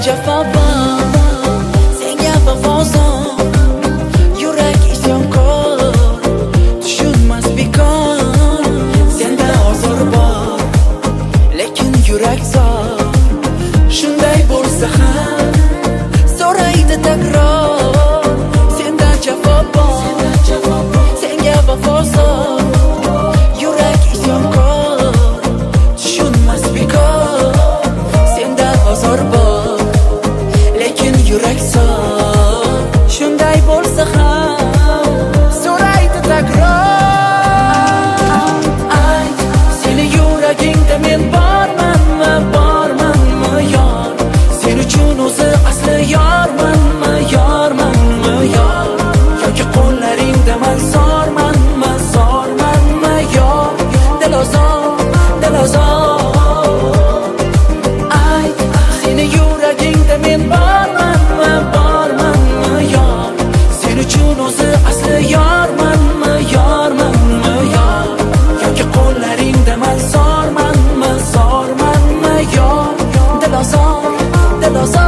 jafo bor, senga vafozor, yurak isyonkor, tushunmas bekor. Senda ozor bor, lekin yurak zor. Shunday bo'lsa ham so'raydi takror. Senda jafo bor, senga vafozor, yurak isyonkor, tushunmas bekor. Senda ozor bor, lekin yurak zor. Shunday bo'lsa ham so'raydi takror. Ayt, seni yuragingda men bormanmi, bormanmi yor? Sen uchun o'zi asli yormanmi, yormanmi yor? Yoki qo'llaringda man zormanmi, zormanmi yor? Dilozor, dilozor. Ayt, seni yuragingda men bormanmi, bormanmi yor? Sen uchun o'zi asli yormanmi, yormanmi yor? Yoki qo'llaringda man zormanmi, zormanmi yor? Dilozor, dilozor.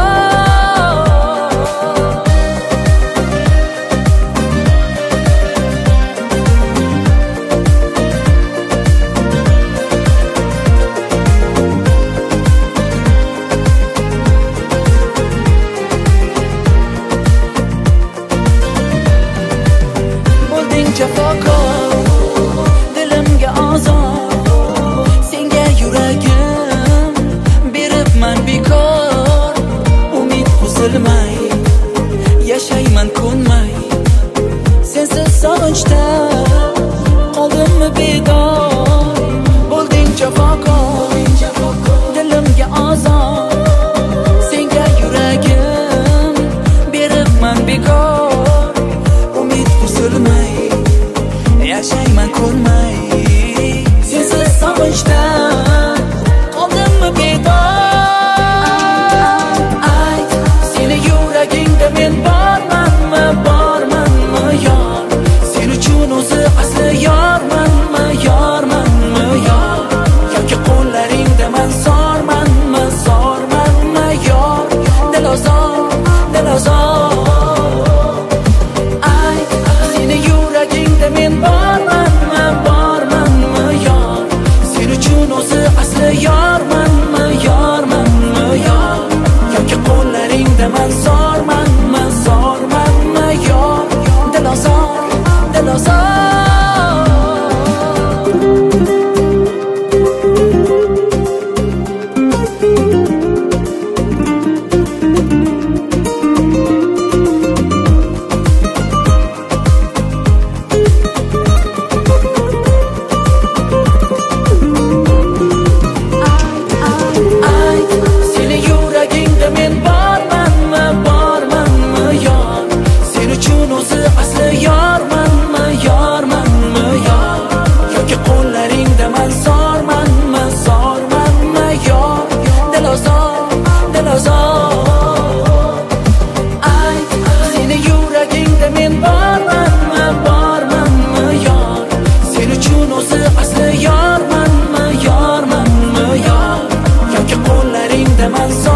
Bo'lding jafokor, dilimga ozor, senga yuragim beribman bekor. Umid uzilmay, yashayman ko'nmay, sensiz sog'inchda qoldimmi bedor. Bo'lding jafokor, dilimga ozor, senga yuragim beribman bekor. Umid uzilmay, yashayman ko'nmay, sensiz sog'inchda qoldimmi bedor. Ayt, seni yuragingda men bormanmi, bormanmi yor? Sen uchun o'zi asli yormanmi, yormanmi yor? Yoki qo'llaringda man zormanmi, zormanmi yor? Dilozor, dilozor. Ayt, seni yuragingda men bormanmi, bormanmi yor? Sen uchun o'zi asli yormanmi, yormanmi yor? Yoki qo'llaringda man zormanmi, zormanmi yor? Dilozor, dilozor. Ayt, seni yuragingda men bormanmi, bormanmi yor? Sen uchun o'zi asli yormanmi, yormanmi yor? Yoki qo'llaringda man zormanmi, zormanmi yor? Dilozor, dilozor. Ayt, seni yuragingda men bormanmi, bormanmi yor? Sen uchun o'zi asli yormanmi, yormanmi yor? Yoki qo'llaringda man